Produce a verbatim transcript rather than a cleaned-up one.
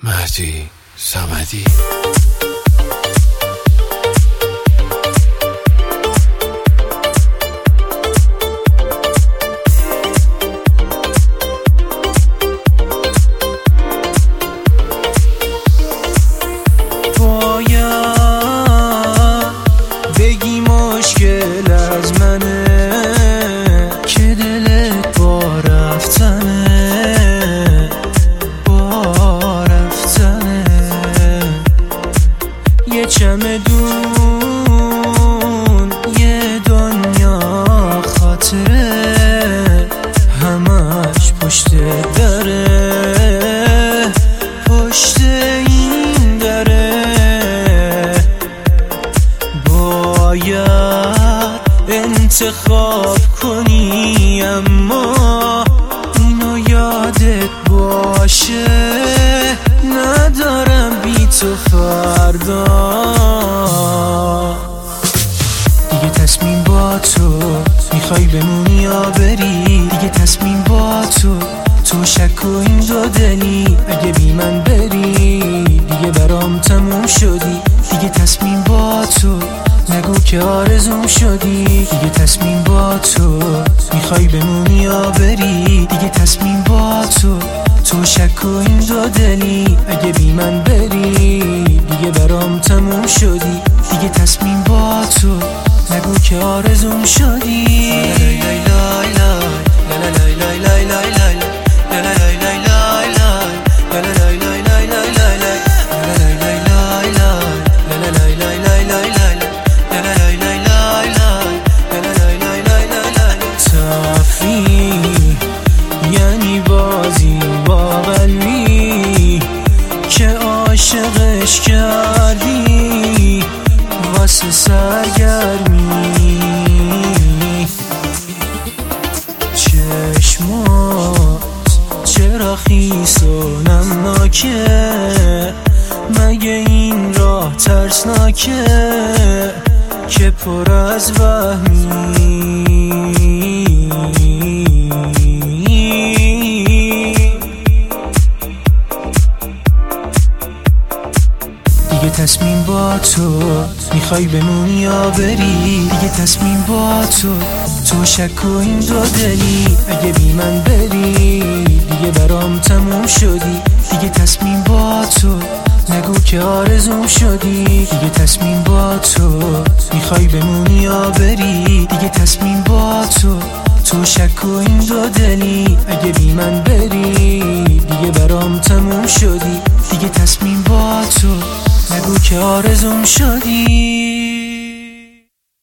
مهدی صمدی. بگی مشکل از منه که دلت با رفتنه با رفتنه. یه چمدون یه دنیا خاطره همش پشت دره پشت این دره. باید انتخاب کنی اما اینو یادت باشه ندارم بی تو فردا. دیگه تصمیم با تو میخوای بمونی یا بری. دیگه تصمیم با تو تو شک و این دو دلی اگه بی من بری دیگه برام تموم شدی. دیگه تصمیم با تو نگو که آرزوم شدی. دیگه تصمیم با تو میخوای بمونی یا بری. دیگه تصمیم با تو تو شک و این دو دلی اگه بی من بری دیگه برام تموم شدی. دیگه تصمیم با تو نگو که آرزوم شدی. یعنی بازی با قلبی که عاشقش کردی واسه سرگرمی. چشمات چرا خیس و نمناکه مگه این راه ترسناکه که پر از وهمی. دیگه تصمیم با تو میخوای بمونی یا بری. دیگه تصمیم با تو تو شک و این دو دلی اگه بی من بری دیگه برام تموم شدی. دیگه تصمیم با تو نگو که آرزوم شدی. دیگه تصمیم با تو میخوای بمونی یا بری. دیگه تصمیم با تو تو شک و این دو دلی اگه بی من بری دیگه برام تموم شدی. دیگه تصمیم با تو نگو که آرزوم شدی.